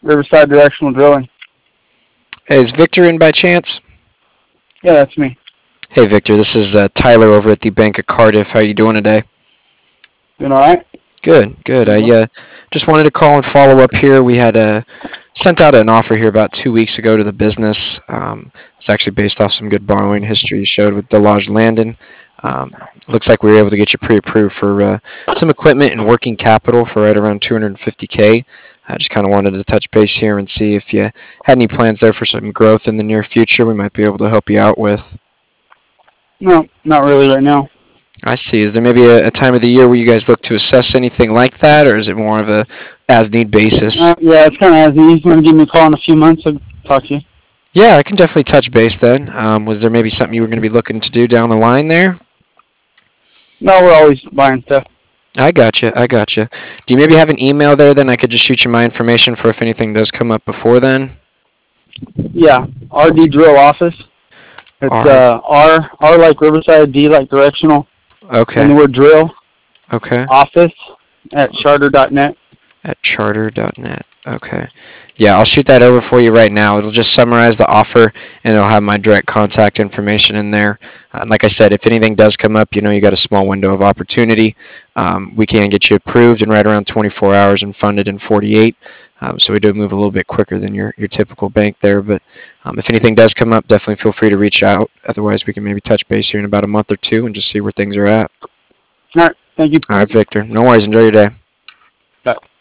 Riverside Directional Drilling. Hey, is Victor in by chance? Yeah, that's me. Hey, Victor. This is Tyler over at the Bank of Cardiff. How you doing today? Doing all right? Good, good. I just wanted to call and follow up here. We had sent out an offer here about 2 weeks ago to the business. It's actually based off some good borrowing history you showed with Delage Landon. Looks like we were able to get you pre-approved for some equipment and working capital for right around 250K. I just kind of wanted to touch base here and see if you had any plans there for some growth in the near future we might be able to help you out with. No, not really right now. I see. Is there maybe a time of the year where you guys look to assess anything like that, or is it more of a as-need basis? Yeah, it's kind of as easy. You want to give me a call in a few months? I'll talk to you. Yeah, I can definitely touch base then. Was there maybe something you were going to be looking to do down the line there? No, we're always buying stuff. I gotcha. I gotcha. Do you maybe have an email there? Then I could just shoot you my information for if anything does come up before then. Yeah, RD Drill Office. It's R like Riverside, D like Directional, Okay. and the word Drill. Okay. Office at charter.net. At charter.net. Okay. Yeah, I'll shoot that over for you right now. It'll just summarize the offer, and it'll have my direct contact information in there. Like I said, if anything does come up, you got a small window of opportunity. We can get you approved in right around 24 hours and funded in 48. So we do move a little bit quicker than your typical bank there. But if anything does come up, definitely feel free to reach out. Otherwise, we can maybe touch base here in about a month or two and just see where things are at. All right. Thank you. All right, Victor. No worries. Enjoy your day. Bye.